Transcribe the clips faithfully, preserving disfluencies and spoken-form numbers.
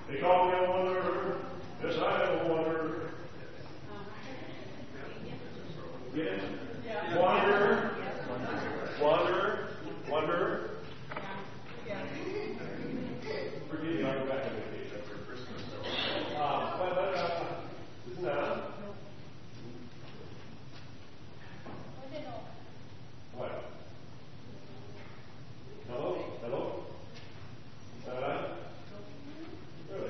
They call me a wonder. Yes, I am a wonder. Yes. Wanderer. Wanderer. Wanderer. Forgive me, I'll go back on vacation for Christmas. Uh, but, but, uh, isn't that? What? Hello? Hello? Uh, really?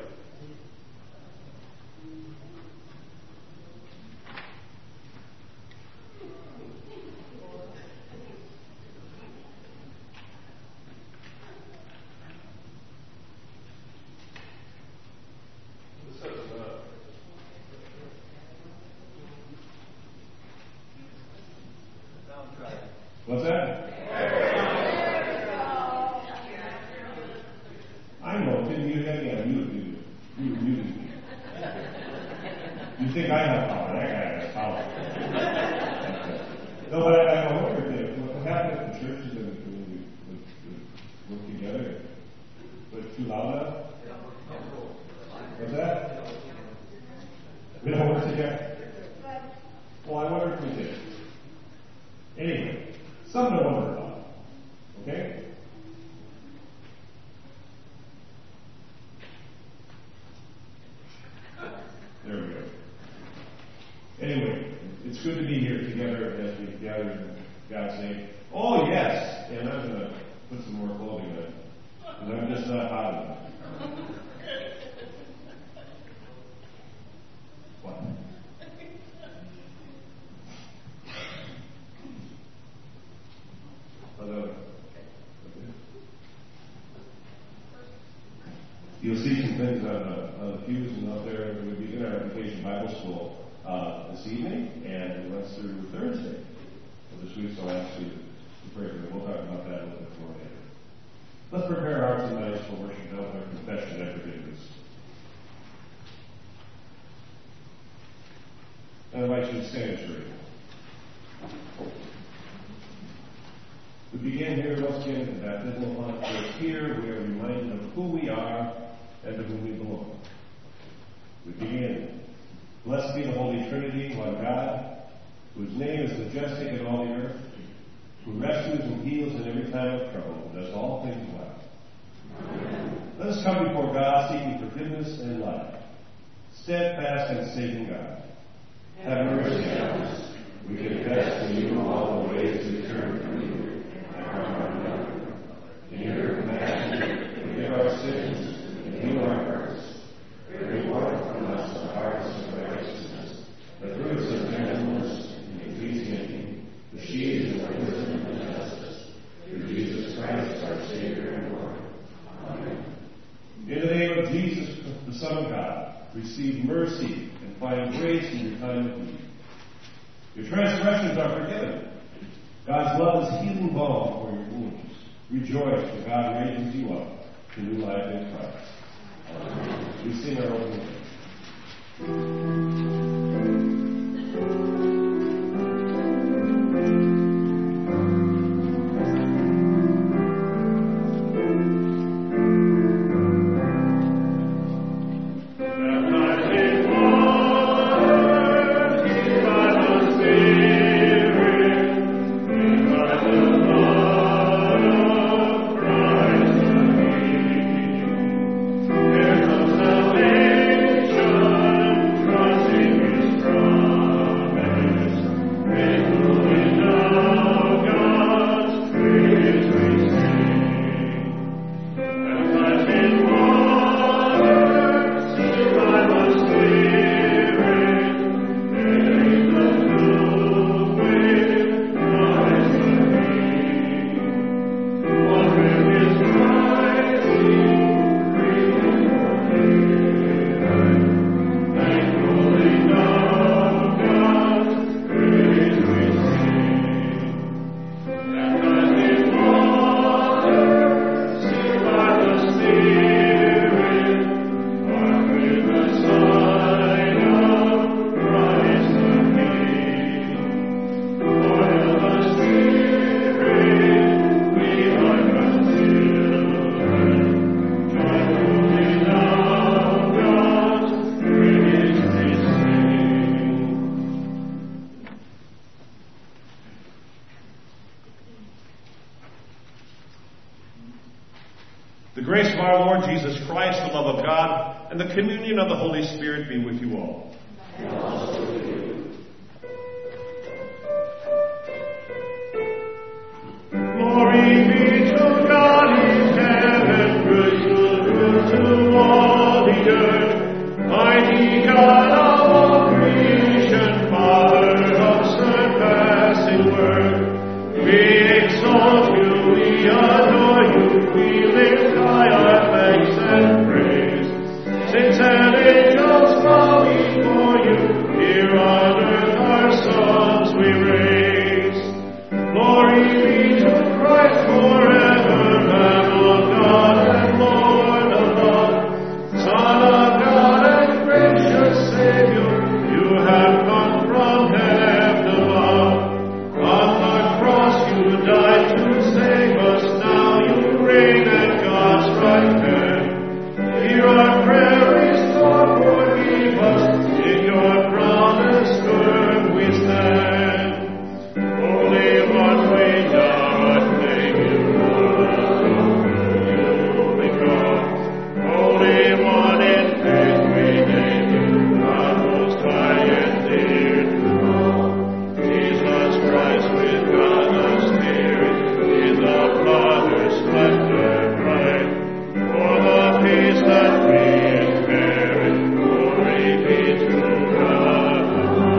This doesn't, uh, what's that? I know, didn't you have me on mute, did you? You were muted me. You think I have power? That guy has power. No, but I, I wonder if what happened at the churches and the community would, would work together. Was it too loud now? What's that? We don't work together? Well, I wonder if we did. Anyway, something to wonder about. Okay? There we go. Anyway, it's good to be here together as we gather in God's name. Oh, yes! And I'm going to put some more clothing on. Because I'm just not hot enough. What? Hello. You'll see some things on the, on the pews and out there. We begin our Vacation Bible School uh, this evening, and it runs through Thursday of this week, so I'll ask you to pray for them. We'll talk about that a little bit more later. Let's prepare our hearts and minds for worship now with our confession and forgiveness. I invite you to stand and pray. We begin here once again with the baptismal font. Here we are reminded of who we are and to whom we belong. We begin. Blessed be the Holy Trinity, one God, whose name is majestic in all the earth, who rescues and heals in every time of trouble, and does all things well. Amen. Let us come before God seeking forgiveness and life. Steadfast and saving God, have mercy on us. We confess to you all the ways to turn from you and from our another. In your compassion, forgive our sins and heal our hurts. Reward from us the harvest of righteousness, the fruits of gentleness and ecclesiastic, the sheaves of wisdom and justice, through Jesus Christ our Savior and Lord. Amen. In the name of Jesus, the Son of God, receive mercy and find grace in your time of need. Your transgressions are forgiven. God's love is healing balm for your wounds. Rejoice, for God raises you up to new life in Christ. Amen. We sing our opening hymn. There's no salvation Jesus Christ, the love of God, and the communion of the Holy Spirit be with you all. And also with you. Glory be to God in heaven, good, good to all the earth. Mighty God of all creation, Father of surpassing worth. We exalt you, we adore you, we lift high our thanks and praise. Saints and angels bow before you, here on earth our songs we raise. Glory be to Christ forever, Lamb of God and Lord of love, Son of God and gracious Savior, you have come from heaven above. On the cross you died to save us, now you reign at God's right hand. Hear our prayer, restore, forgive us, in your promise firm we stand. Holy One, we now acclaim you, Lord, you we call. Holy One, in faith we name you, God most high and dear to all. Jesus Christ with God the Spirit, in the Father's splendor bright. For the peace that we inherit, glory be to God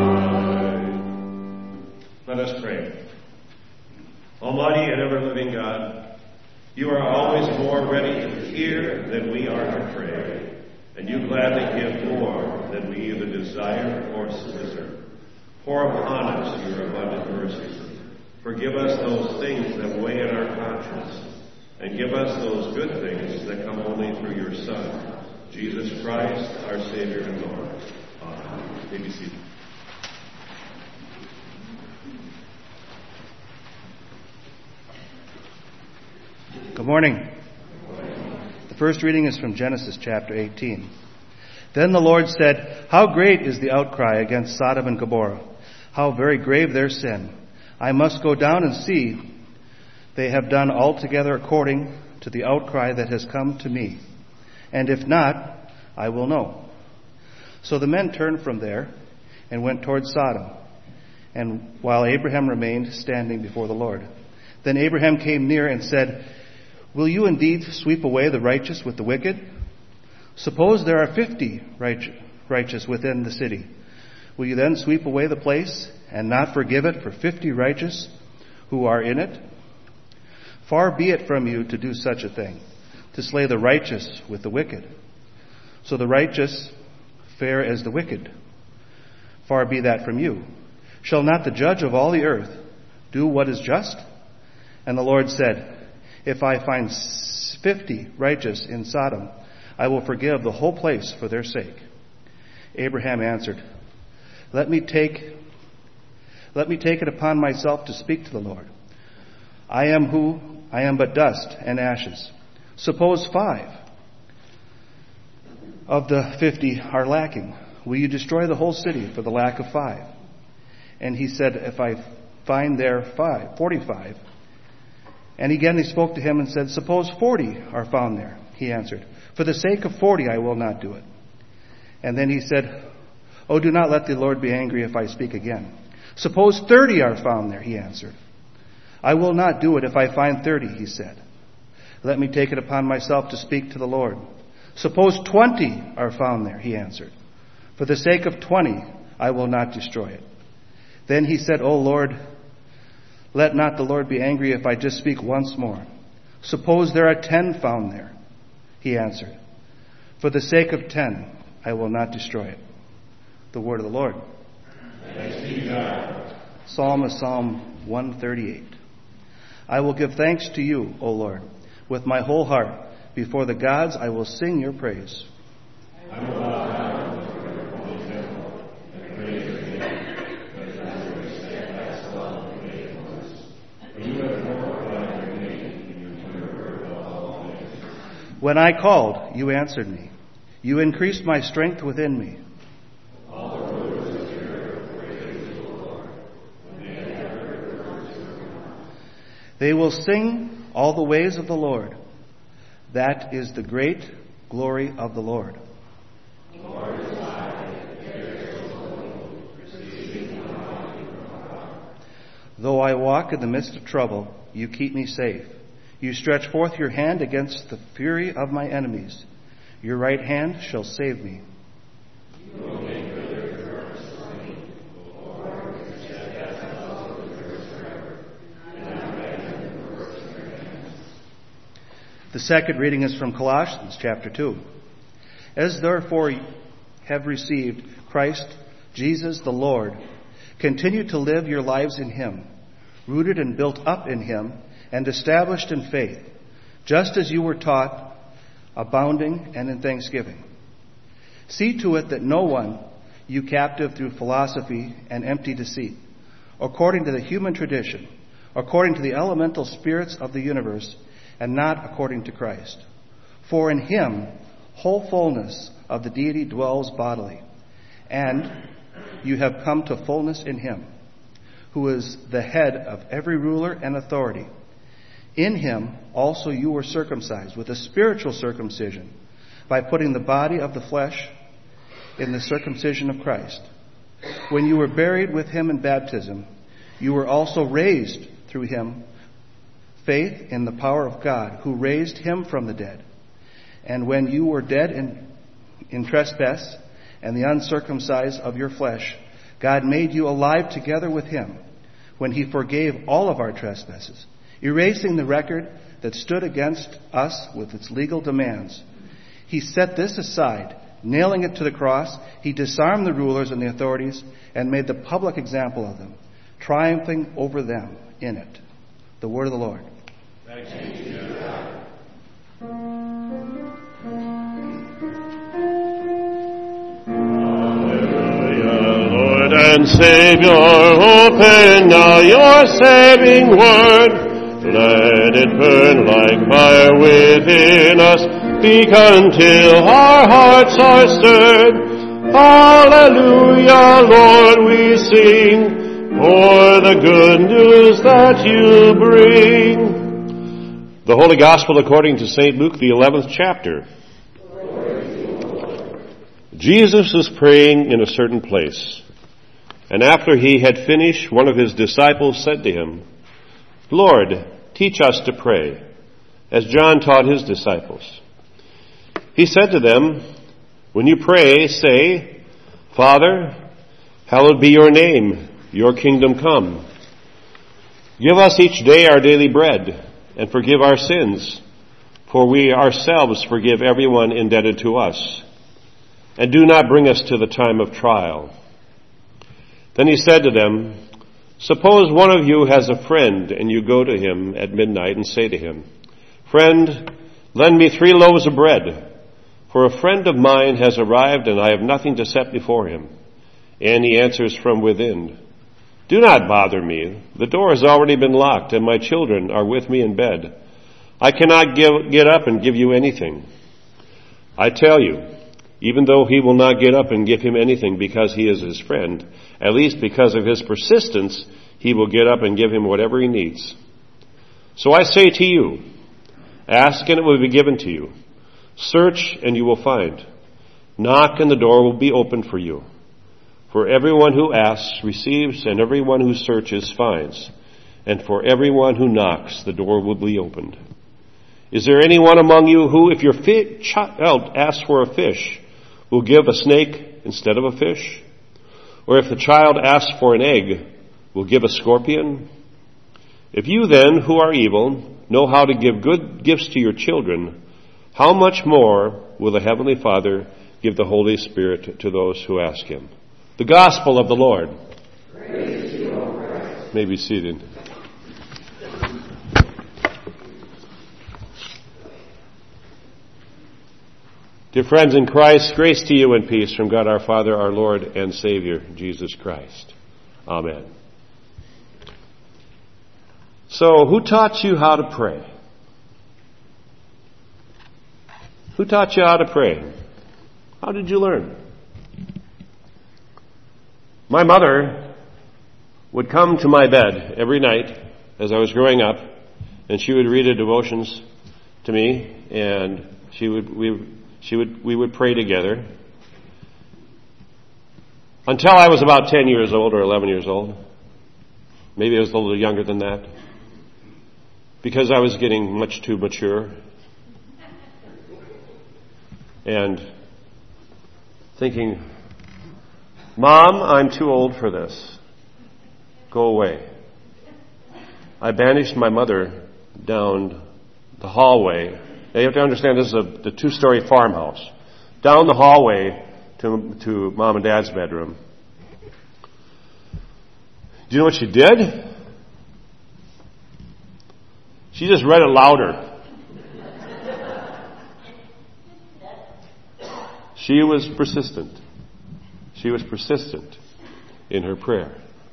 the High. Let us pray. Almighty and ever-living God, you are always more ready to hear than we are to pray, and you gladly give more than we either desire or deserve. Pour upon us your abundant mercy. Forgive us those things that weigh in our conscience, and give us those good things that come only through your Son, Jesus Christ, our Savior and Lord. Amen. You may be seated. Good morning. The first reading is from Genesis chapter eighteen. Then the Lord said, "How great is the outcry against Sodom and Gomorrah! How very grave their sin! I must go down and see. They have done altogether according to the outcry that has come to me. And if not, I will know." So the men turned from there and went toward Sodom, and while Abraham remained standing before the Lord. Then Abraham came near and said, "Will you indeed sweep away the righteous with the wicked? Suppose there are fifty righteous within the city. Will you then sweep away the place and not forgive it for fifty righteous who are in it? Far be it from you to do such a thing, to slay the righteous with the wicked. So the righteous fare as the wicked. Far be that from you. Shall not the judge of all the earth do what is just?" And the Lord said, "If I find fifty righteous in Sodom, I will forgive the whole place for their sake." Abraham answered, Let me take, let me take it upon myself to speak to the Lord. I am who? I am but dust and ashes. Suppose five of the fifty are lacking. Will you destroy the whole city for the lack of five? And he said, If I find there five, forty-five. And again he spoke to him and said, Suppose forty are found there. He answered, For the sake of forty I will not do it. And then he said, Oh, do not let the Lord be angry if I speak again. Suppose thirty are found there, he answered. I will not do it if I find thirty, he said. Let me take it upon myself to speak to the Lord. Suppose twenty are found there, he answered. For the sake of twenty I will not destroy it. Then he said, O Lord, let not the Lord be angry if I just speak once more. Suppose there are ten found there, he answered. For the sake of ten I will not destroy it. The word of the Lord. Thanks be to God. Psalm is Psalm one thirty-eight. I will give thanks to you, O Lord, with my whole heart. Before the gods I will sing your praise. I will bow down before your holy temple and praise your name, because of your steadfast love and faithfulness. For you have glorified your name in your word of all things. When I called, you answered me. You increased my strength within me. All the rulers of the earth praise you, O Lord, when they have heard the words of your mouth. They will sing all the ways of the Lord. That is the great Glory of the Lord. Lord is high, there is low, receiving honor from God. Though I walk in the midst of trouble, you keep me safe. You stretch forth your hand against the fury of my enemies. Your right hand shall save me. You will make good their curse for me. Lord, your steadfast love endures forever, and I abandon the works of your hands. The second reading is from Colossians chapter two. As therefore you have received Christ Jesus the Lord, continue to live your lives in him, rooted and built up in him, and established in faith, just as you were taught, abounding and in thanksgiving. See to it that no one you captive through philosophy and empty deceit, according to the human tradition, according to the elemental spirits of the universe, and not according to Christ. For in him whole fullness of the deity dwells bodily, and you have come to fullness in him, who is the head of every ruler and authority. In him also you were circumcised with a spiritual circumcision, by putting the body of the flesh in the circumcision of Christ. When you were buried with him in baptism, you were also raised through him, faith in the power of God, who raised him from the dead. And when you were dead in, in trespass and the uncircumcised of your flesh, God made you alive together with him, when he forgave all of our trespasses, erasing the record that stood against us with its legal demands. He set this aside, nailing it to the cross. He disarmed the rulers and the authorities and made the public example of them, triumphing over them in it. The word of the Lord. Thanks be to God. Hallelujah, Lord and Savior, open now your saving word. Let it burn like fire within us, speak until our hearts are stirred. Hallelujah, Lord, we sing, for the good news that you bring. The Holy Gospel according to Saint Luke, the eleventh chapter. Jesus was praying in a certain place, and after he had finished, one of his disciples said to him, Lord, teach us to pray, as John taught his disciples. He said to them, when you pray, say, Father, hallowed be your name, your kingdom come. Give us each day our daily bread, and forgive our sins, for we ourselves forgive everyone indebted to us. And do not bring us to the time of trial. Then he said to them, suppose one of you has a friend, and you go to him at midnight and say to him, Friend, lend me three loaves of bread, for a friend of mine has arrived and I have nothing to set before him. And he answers from within, Do not bother me. The door has already been locked and my children are with me in bed. I cannot give, get up and give you anything. I tell you, even though he will not get up and give him anything because he is his friend, at least because of his persistence, he will get up and give him whatever he needs. So I say to you, ask and it will be given to you. Search and you will find. Knock and the door will be opened for you. For everyone who asks receives, and everyone who searches finds. And for everyone who knocks, the door will be opened. Is there anyone among you who, if your fi- child asks for a fish, will give a snake instead of a fish? Or if the child asks for an egg, will give a scorpion? If you then, who are evil, know how to give good gifts to your children, how much more will the Heavenly Father give the Holy Spirit to those who ask him? The Gospel of the Lord. Praise to you, O Christ. May be seated. Dear friends in Christ, grace to you and peace from God our Father, our Lord and Savior, Jesus Christ. Amen. So, who taught you how to pray? Who taught you how to pray? How did you learn? My mother would come to my bed every night as I was growing up, and she would read a devotions to me, and she would we she would, we would pray together. Until I was about ten years old or eleven years old. Maybe I was a little younger than that. Because I was getting much too mature. And thinking, Mom, I'm too old for this. Go away. I banished my mother down the hallway. Now you have to understand this is a, the two-story farmhouse. Down the hallway to, to Mom and Dad's bedroom. Do you know what she did? She just read it louder. She was persistent. She was persistent in her prayer.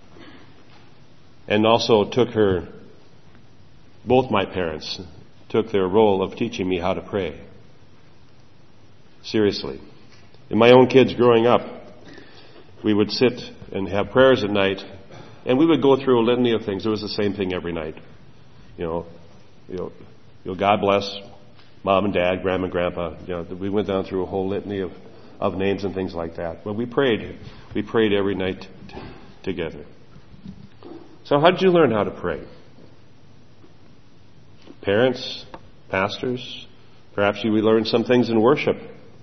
And also took her, both my parents, took their role of teaching me how to pray. Seriously. And my own kids growing up, we would sit and have prayers at night, and we would go through a litany of things. It was the same thing every night. You know, you know, you know God bless Mom and Dad, Grandma and Grandpa. You know, we went down through a whole litany of, of names and things like that. But we prayed. We prayed every night t- together. So how did you learn how to pray? Parents, pastors, perhaps you learned some things in worship.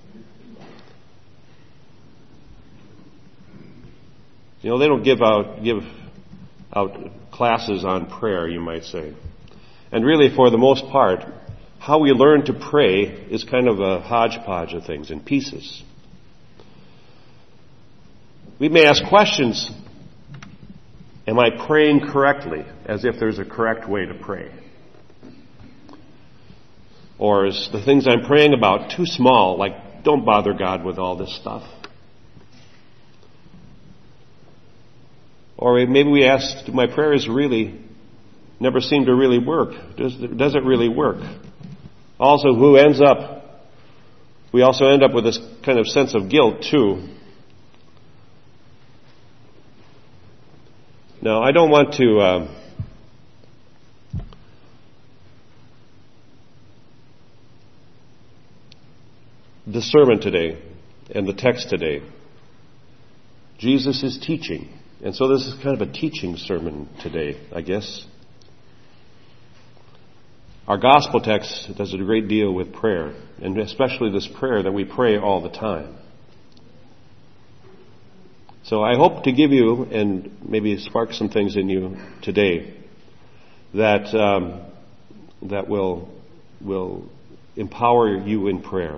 You know, they don't give out give out classes on prayer, you might say. And really, for the most part, how we learn to pray is kind of a hodgepodge of things in pieces. We may ask questions. Am I praying correctly? As if there's a correct way to pray. Or is the things I'm praying about too small? Like, don't bother God with all this stuff. Or maybe we ask, do my prayers really never seem to really work? Does, does it really work? Also, who ends up, we also end up with this kind of sense of guilt too. Now, I don't want to uh, the sermon today and the text today, Jesus is teaching. And so this is kind of a teaching sermon today, I guess. Our gospel text does a great deal with prayer, and especially this prayer that we pray all the time. So I hope to give you, and maybe spark some things in you today, that um, that will will empower you in prayer.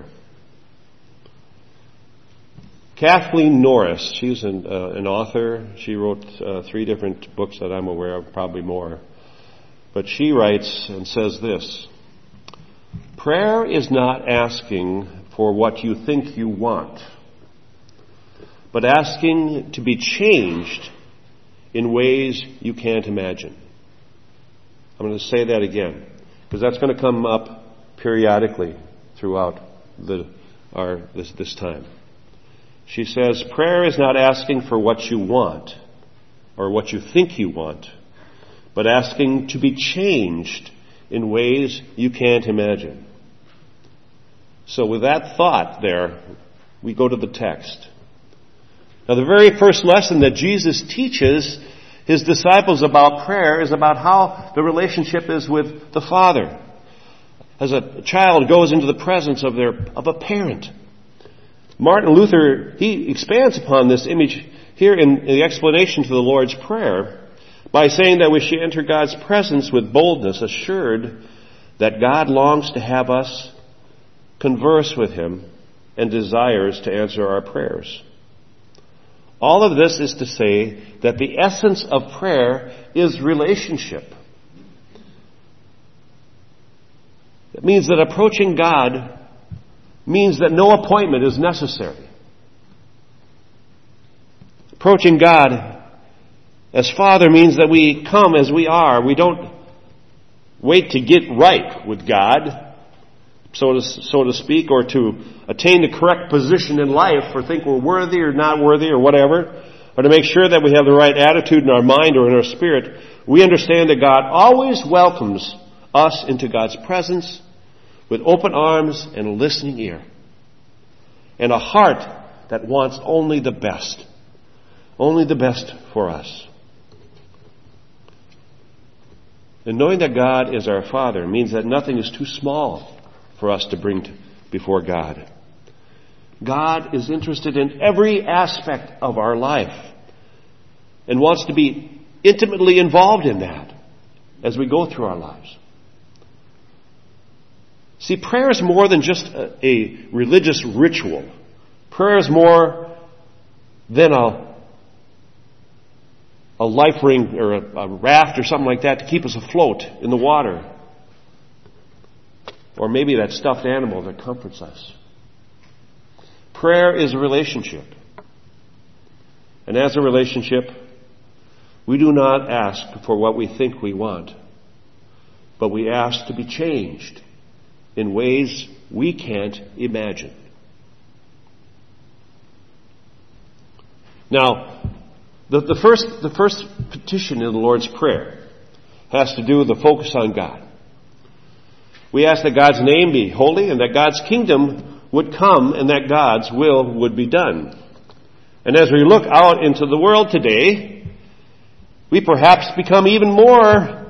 Kathleen Norris, she's an, uh, an author. She wrote uh, three different books that I'm aware of, probably more. But she writes and says this: prayer is not asking for what you think you want, but asking to be changed in ways you can't imagine. I'm going to say that again, because that's going to come up periodically throughout the, our, this, this time. She says, prayer is not asking for what you want or what you think you want, but asking to be changed in ways you can't imagine. So with that thought there, we go to the text. Now, the very first lesson that Jesus teaches his disciples about prayer is about how the relationship is with the Father. As a child goes into the presence of their of a parent. Martin Luther, he expands upon this image here in the explanation to the Lord's Prayer by saying that we should enter God's presence with boldness, assured that God longs to have us converse with Him and desires to answer our prayers. All of this is to say that the essence of prayer is relationship. It means that approaching God means that no appointment is necessary. Approaching God as Father means that we come as we are. We don't wait to get right with God, so to, so to speak, or to attain the correct position in life, or think we're worthy or not worthy or whatever, or to make sure that we have the right attitude in our mind or in our spirit. We understand that God always welcomes us into God's presence with open arms and a listening ear. and a heart that wants only the best. Only the best for us. And knowing that God is our Father means that nothing is too small for us to bring to, before God. God is interested in every aspect of our life and wants to be intimately involved in that as we go through our lives. See, prayer is more than just a, a religious ritual. Prayer is more than a, a life ring or a, a raft or something like that to keep us afloat in the water. Or maybe that stuffed animal that comforts us. Prayer is a relationship. And as a relationship, we do not ask for what we think we want, but we ask to be changed in ways we can't imagine. Now, the, the first the first petition in the Lord's Prayer has to do with the focus on God. We ask that God's name be holy and that God's kingdom would come and that God's will would be done. And as we look out into the world today, we perhaps become even more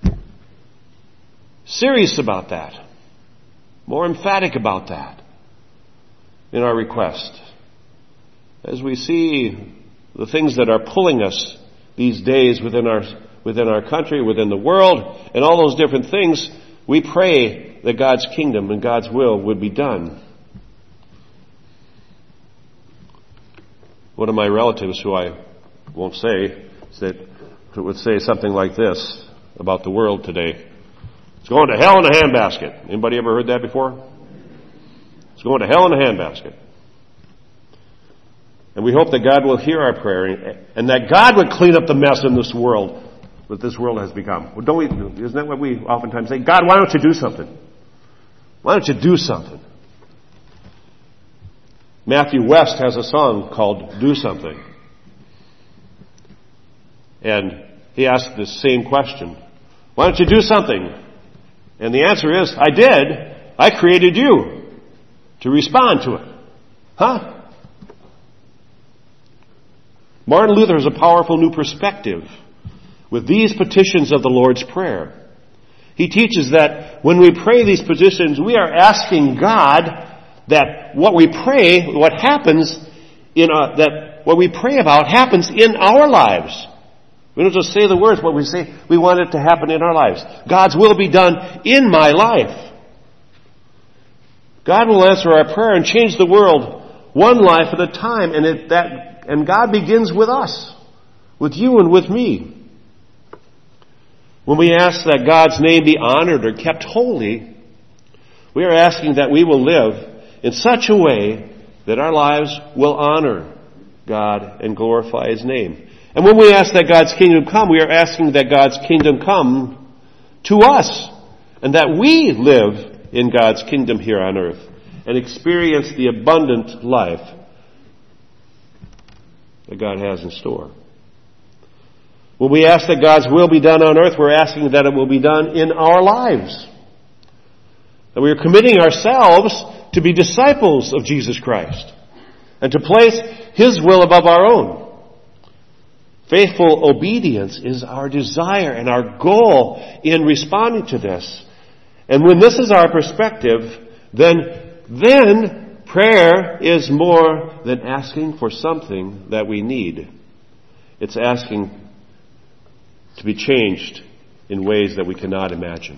serious about that, more emphatic about that in our request. As we see the things that are pulling us these days within our within our country, within the world, and all those different things, we pray that God's kingdom and God's will would be done. One of my relatives, who I won't say, said, would say something like this about the world today. It's going to hell in a handbasket. Anybody ever heard that before? It's going to hell in a handbasket. And we hope that God will hear our prayer and that God would clean up the mess in this world that this world has become. Well, don't we, isn't that what we oftentimes say? God, why don't you do something? Why don't you do something? Matthew West has a song called Do Something. And he asked the same question. Why don't you do something? And the answer is, I did. I created you to respond to it. Huh? Martin Luther has a powerful new perspective with these petitions of the Lord's Prayer. He teaches that when we pray these petitions, we are asking God that what we pray, what happens in a, that what we pray about happens in our lives. We don't just say the words, but we say we want it to happen in our lives. God's will be done in my life. God will answer our prayer and change the world one life at a time, and it, that and God begins with us, with you and with me. When we ask that God's name be honored or kept holy, we are asking that we will live in such a way that our lives will honor God and glorify His name. And when we ask that God's kingdom come, we are asking that God's kingdom come to us, and that we live in God's kingdom here on earth and experience the abundant life that God has in store. When we ask that God's will be done on earth, we're asking that it will be done in our lives. That we are committing ourselves to be disciples of Jesus Christ and to place His will above our own. Faithful obedience is our desire and our goal in responding to this. And when this is our perspective, then, then prayer is more than asking for something that we need. It's asking to be changed in ways that we cannot imagine.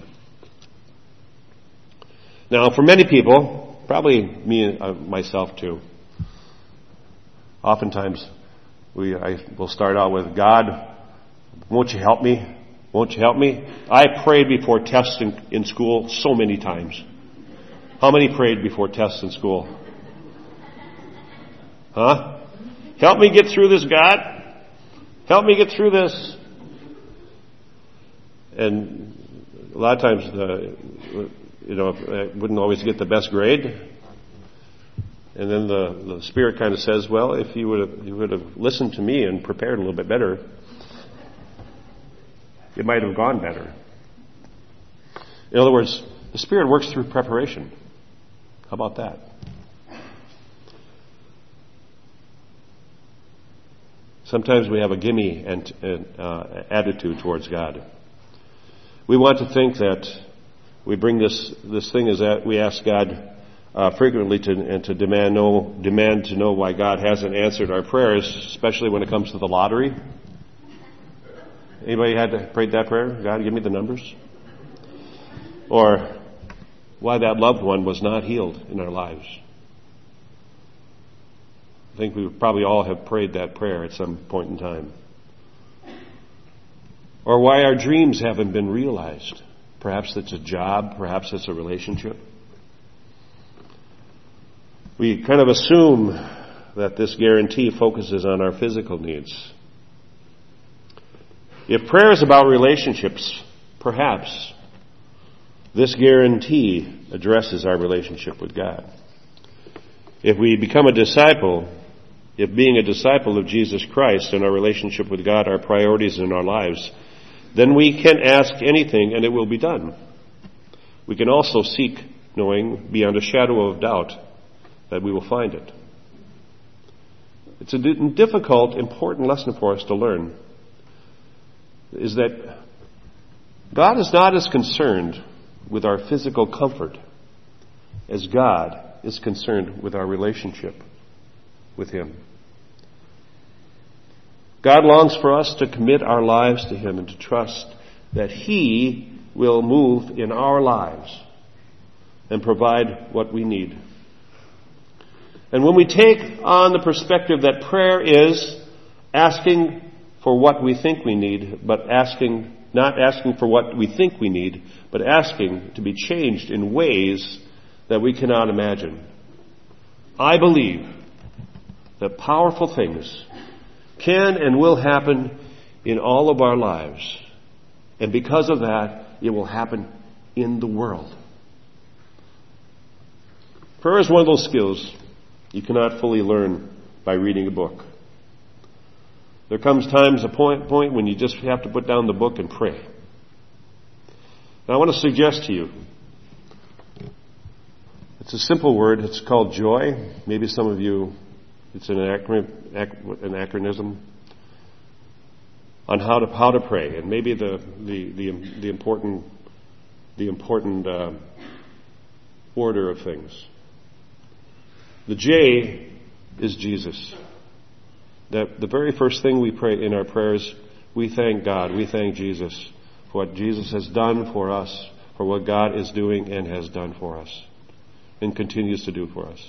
Now, for many people, probably me uh, myself too, oftentimes we I will start out with, God, won't you help me? Won't you help me? I prayed before tests in, in school so many times. How many prayed before tests in school? Huh? Help me get through this, God. Help me get through this. And a lot of times, the, you know, I wouldn't always get the best grade. And then the, the Spirit kind of says, well, if you would have, you would have listened to me and prepared a little bit better, it might have gone better. In other words, the Spirit works through preparation. How about that? Sometimes we have a gimme and, and, uh, attitude towards God. We want to think that we bring this this thing is that we ask God uh, frequently to and to demand know demand to know why God hasn't answered our prayers, especially when it comes to the lottery. Anybody had to prayed that prayer? God, give me the numbers. Or why that loved one was not healed in our lives. I think we probably all have prayed that prayer at some point in time. Or why our dreams haven't been realized. Perhaps it's a job, perhaps it's a relationship. We kind of assume that this guarantee focuses on our physical needs. If prayer is about relationships, perhaps this guarantee addresses our relationship with God. If we become a disciple, if being a disciple of Jesus Christ and our relationship with God are priorities in our lives, then we can ask anything and it will be done. We can also seek, knowing beyond a shadow of doubt that we will find it. It's a difficult, important lesson for us to learn, is that God is not as concerned with our physical comfort as God is concerned with our relationship with Him. God longs for us to commit our lives to Him and to trust that He will move in our lives and provide what we need. And when we take on the perspective that prayer is asking for what we think we need, but asking, not asking for what we think we need, but asking to be changed in ways that we cannot imagine, I believe that powerful things can and will happen in all of our lives. And because of that, it will happen in the world. Prayer is one of those skills you cannot fully learn by reading a book. There comes times, a point, point when you just have to put down the book and pray. Now I want to suggest to you, it's a simple word, it's called joy. Maybe some of you, it's an, acron- an acronym on how to how to pray, and maybe the the the, the important the important uh, order of things. The J is Jesus. That the very first thing we pray in our prayers, we thank God, we thank Jesus for what Jesus has done for us, for what God is doing and has done for us, and continues to do for us.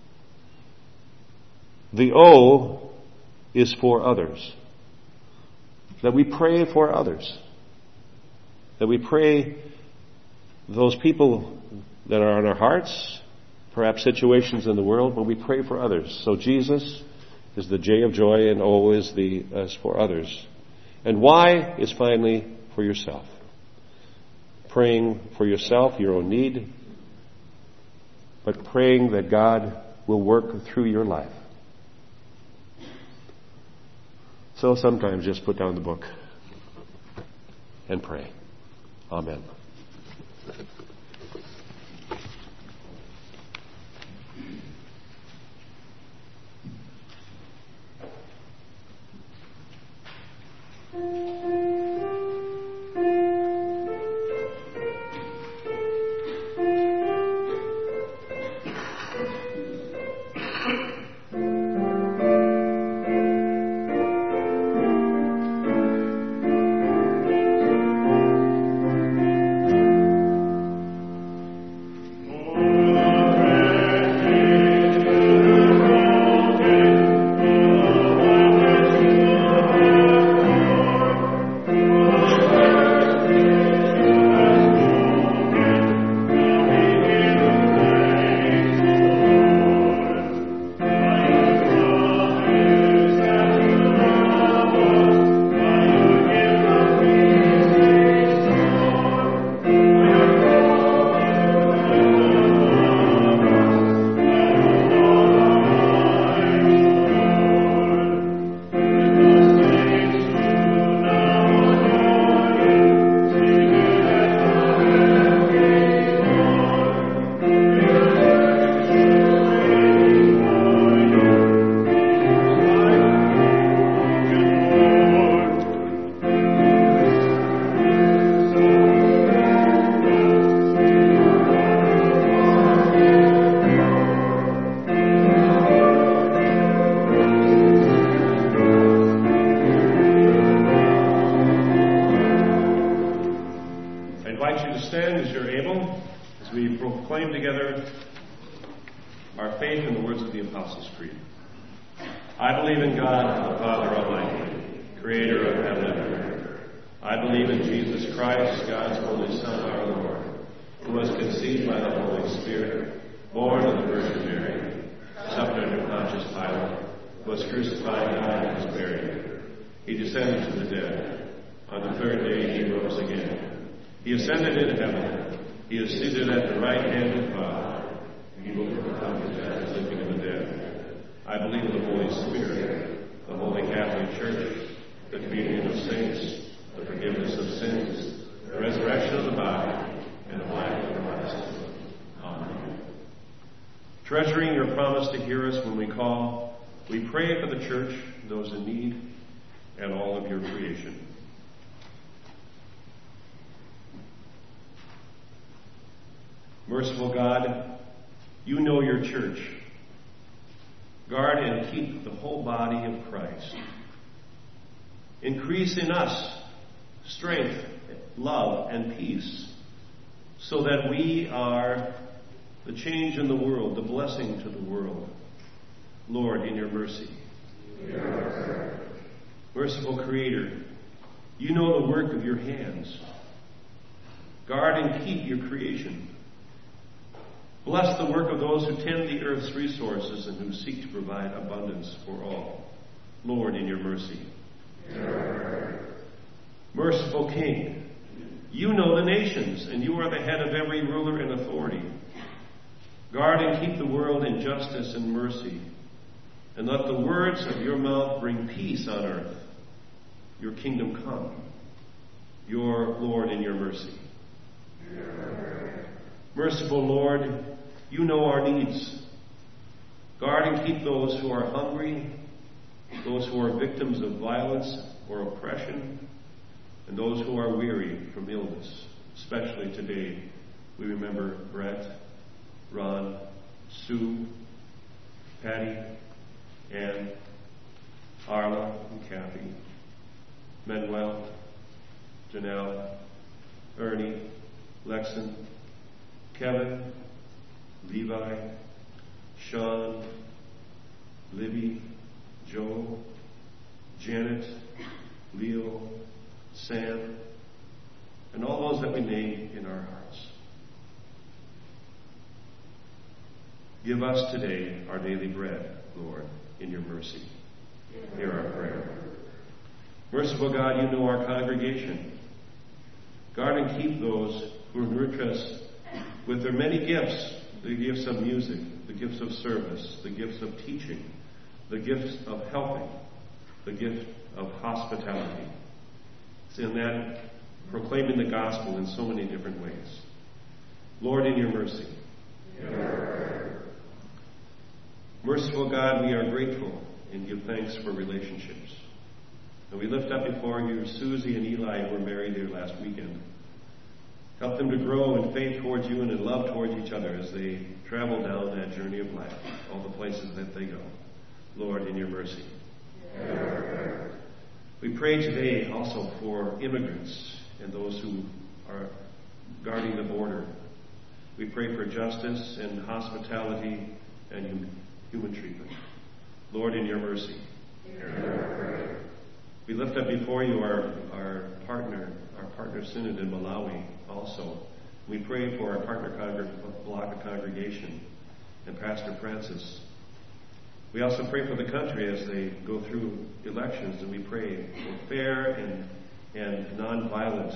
The O is for others. That we pray for others. That we pray those people that are on our hearts, perhaps situations in the world, but we pray for others. So Jesus is the J of joy, and O is the is for others. And Y is finally for yourself. Praying for yourself, your own need, but praying that God will work through your life. So sometimes just put down the book and pray. Amen. join together our faith in the words of the Apostles' Creed. I believe in God, the Father Almighty, creator of heaven and earth. I believe in Jesus Christ, God's only Son, our Lord, who was conceived by the Holy Spirit, born of the Virgin Mary, suffered under Pontius Pilate, was crucified, died, and was buried. He descended to the dead. On the third day he rose again. He ascended into heaven. He is seated at the right hand of God. He will come to judge the living and the dead. I believe in the Holy Spirit, the Holy Catholic Church, the communion of saints, the forgiveness of sins, the resurrection of the body, and the life everlasting. Amen. Treasuring your promise to hear us when we call, we pray for the church, those in need, and all of your creation. Merciful God, you know your church. Guard and keep the whole body of Christ. Increase in us strength, love, and peace, so that we are the change in the world, the blessing to the world. Lord, in your mercy. Yes. Merciful Creator, you know the work of your hands. Guard and keep your creation. Bless the work of those who tend the earth's resources and who seek to provide abundance for all. Lord, in your mercy. Yes. Merciful King, you know the nations, and you are the head of every ruler and authority. Guard and keep the world in justice and mercy, and let the words of your mouth bring peace on earth. Your kingdom come. Your Lord, in your mercy. Yes. Merciful Lord, you know our needs. Guard and keep those who are hungry, those who are victims of violence or oppression, and those who are weary from illness. Especially today, we remember Brett, Ron, Sue, Patty, Ann, Arla, and Kathy, Manuel, Janelle, Ernie, Lexon, Kevin, Levi, Sean, Libby, Joe, Janet, Leo, Sam, and all those that we name in our hearts. Give us today our daily bread, Lord, in your mercy. Hear our prayer. Merciful God, you know our congregation. Guard and keep those who enrich us with their many gifts, the gifts of music, the gifts of service, the gifts of teaching, the gifts of helping, the gift of hospitality. It's in that proclaiming the gospel in so many different ways. Lord, in your mercy. Yes. Merciful God, we are grateful and give thanks for relationships. And we lift up before you Susie and Eli, who were married there last weekend. Help them to grow in faith towards you and in love towards each other as they travel down that journey of life, all the places that they go. Lord, in your mercy. Yes. We pray today also for immigrants and those who are guarding the border. We pray for justice and hospitality and human, human treatment. Lord, in your mercy. Yes. We lift up before you our, our partner, our partner synod in Malawi also. We pray for our partner congreg- block of congregation and Pastor Francis. We also pray for the country as they go through elections, and we pray for fair and, and non-violent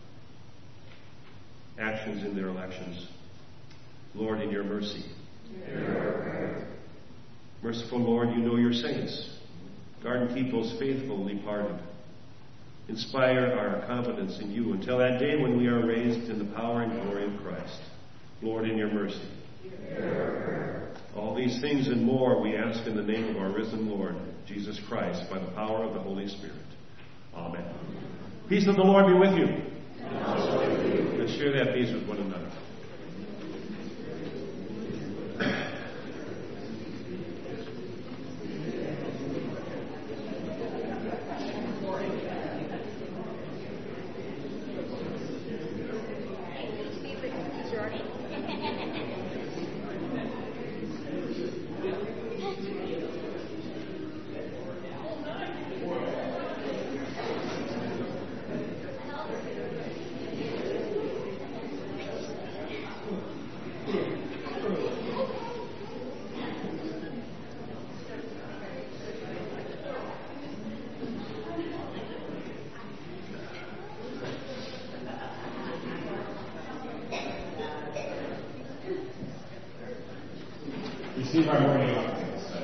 actions in their elections. Lord, in your mercy. Yes. Merciful Lord, you know your saints. Guard and keep those faithful departed. Inspire our confidence in you until that day when we are raised in the power and glory of Christ. Lord, in your mercy. Yes. All these things and more we ask in the name of our risen Lord, Jesus Christ, by the power of the Holy Spirit. Amen. Peace of the Lord be with you. And also with you. Let's share that peace with one another. receive our morning offerings.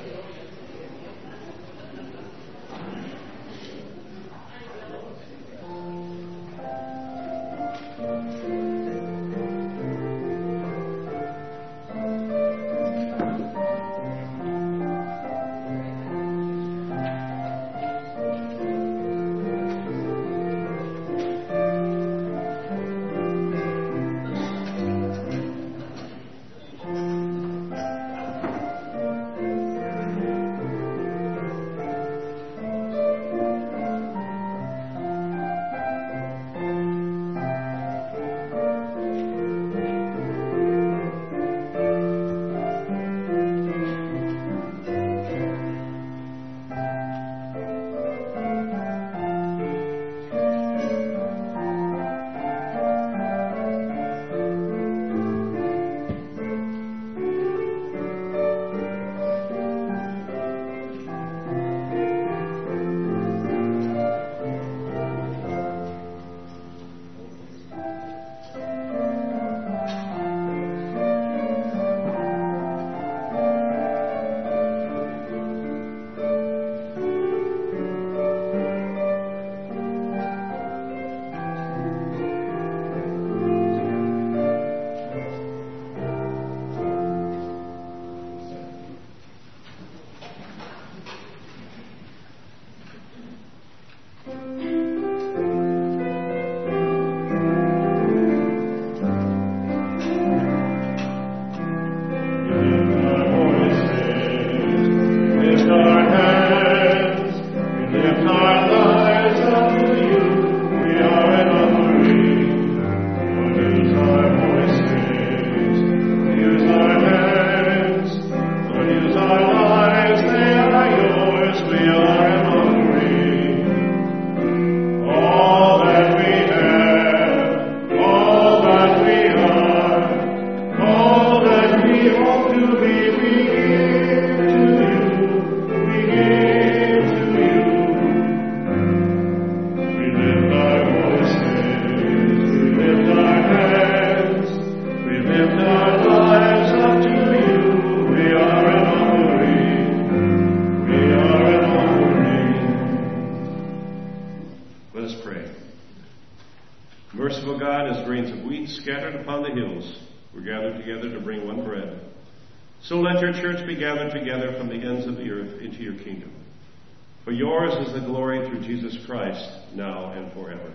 So let your church be gathered together from the ends of the earth into your kingdom. For yours is the glory through Jesus Christ, now and forever.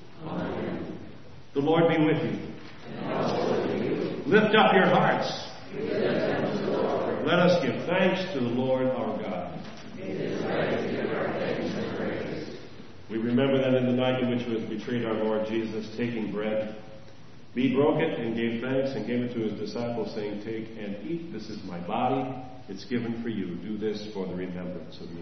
Amen. The Lord be with you. And also with you. Lift up your hearts. We lift them to the Lord. Let us give thanks to the Lord our God. It is right to give our thanks and praise. We remember that in the night in which he was betrayed, our Lord Jesus, taking bread, he broke it and gave thanks and gave it to his disciples, saying, "Take and eat. This is my body. It's given for you. Do this for the remembrance of me."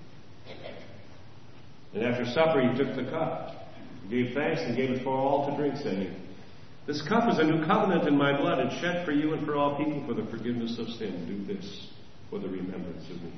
And after supper, he took the cup, gave thanks, and gave it for all to drink, saying, "This cup is a new covenant in my blood. It's shed for you and for all people for the forgiveness of sin. Do this for the remembrance of me."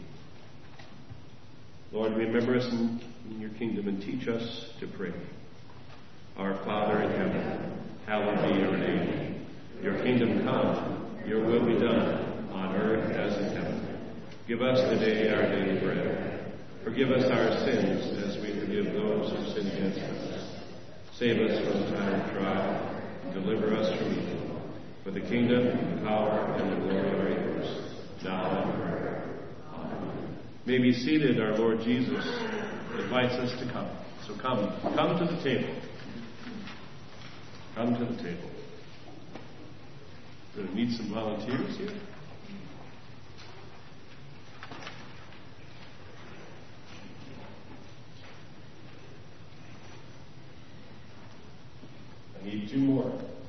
Lord, remember us in, in your kingdom and teach us to pray. Our Father in heaven, hallowed be your name. Your kingdom come, your will be done, on earth as in heaven. Give us today our daily bread. Forgive us our sins as we forgive those who sin against us. Save us from the time of trial, and deliver us from evil. For the kingdom, the power, and the glory are yours, now and forever. Amen. May be seated. Our Lord Jesus invites us to come. So come, come to the table. Come to the table. We're going to need some volunteers here. I need two more.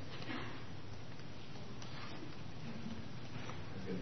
Okay.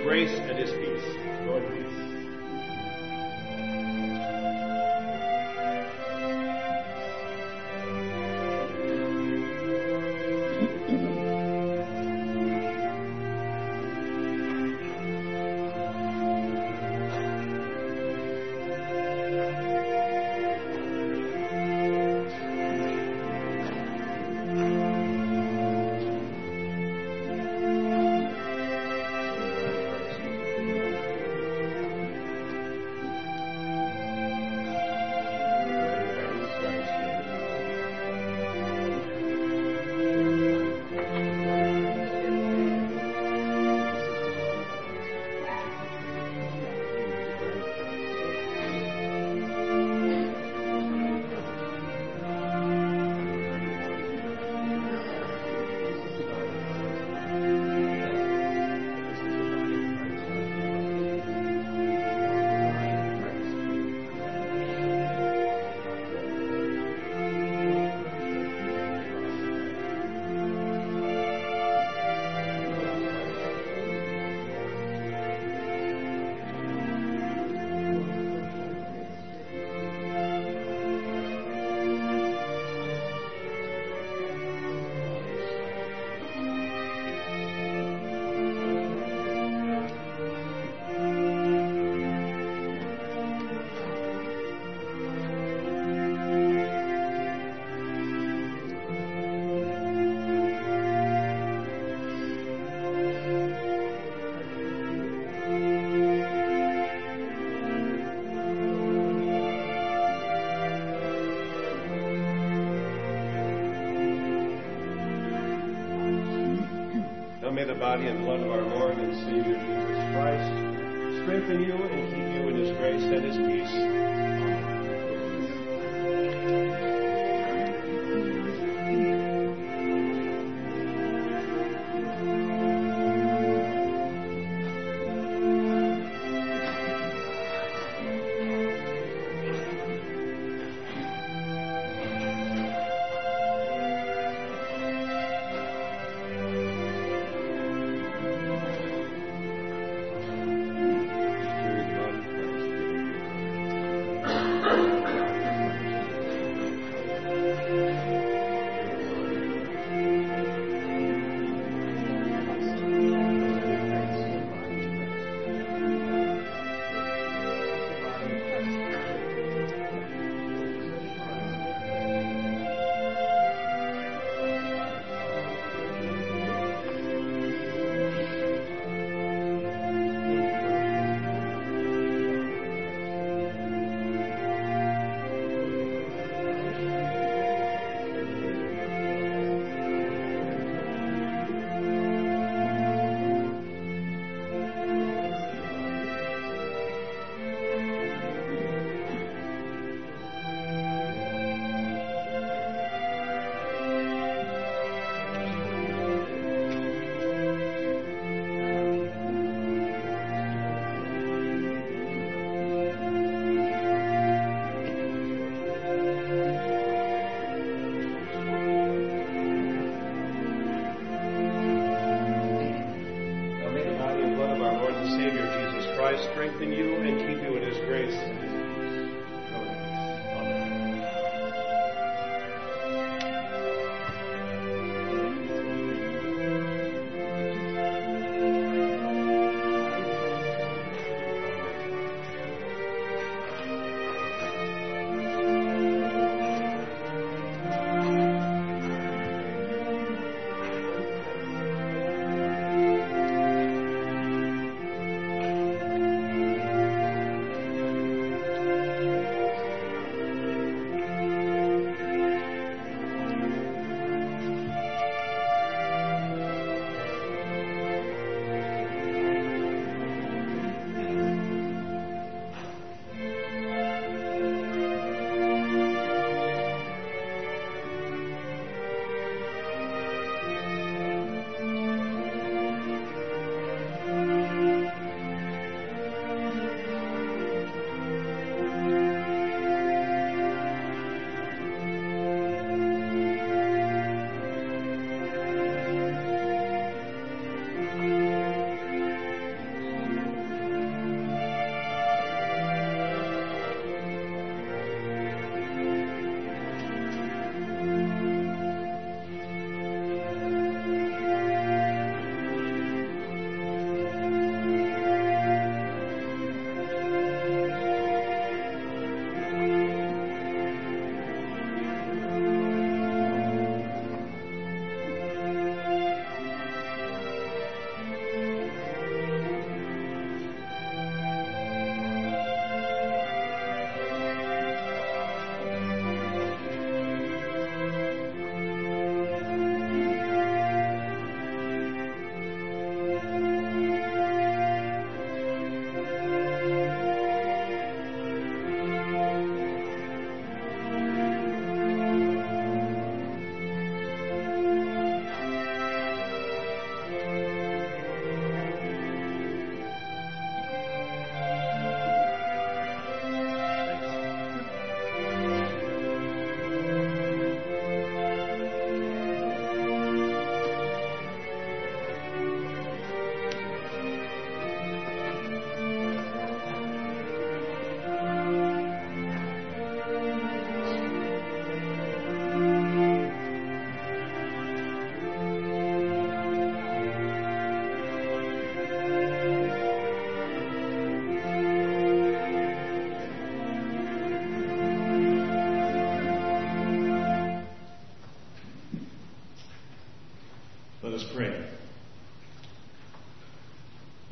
grace and his peace. Lord, peace. May the body and blood of our Lord and Savior Jesus Christ strengthen you and keep you in his grace and his peace.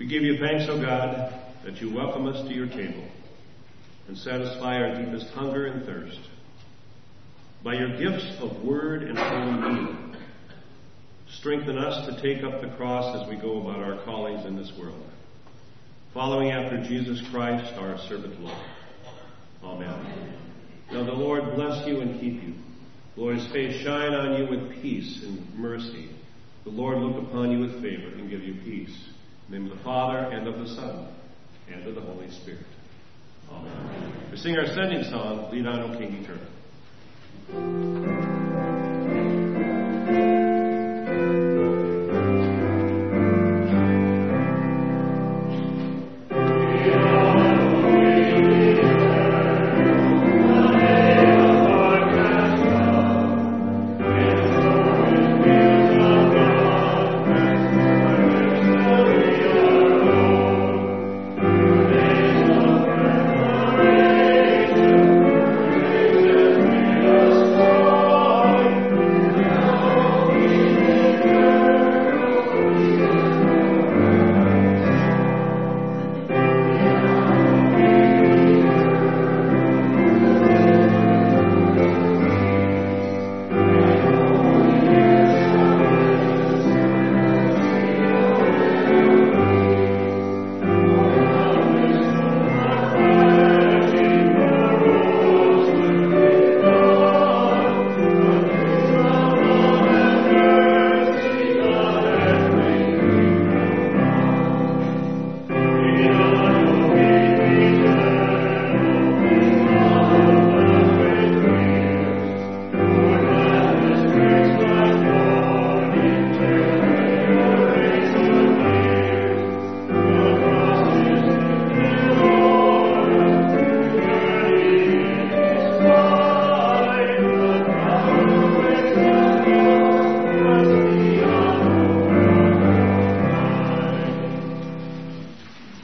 We give you thanks, O God, that you welcome us to your table and satisfy our deepest hunger and thirst. By your gifts of word and holy meal, strengthen us to take up the cross as we go about our callings in this world, following after Jesus Christ, our servant Lord. Amen. Amen. Now the Lord bless you and keep you. The Lord's face shine on you with peace and mercy. The Lord look upon you with favor and give you peace. In the name of the Father, and of the Son, and of the Holy Spirit. Amen. We sing our sending song, Lead On, O King Eternal.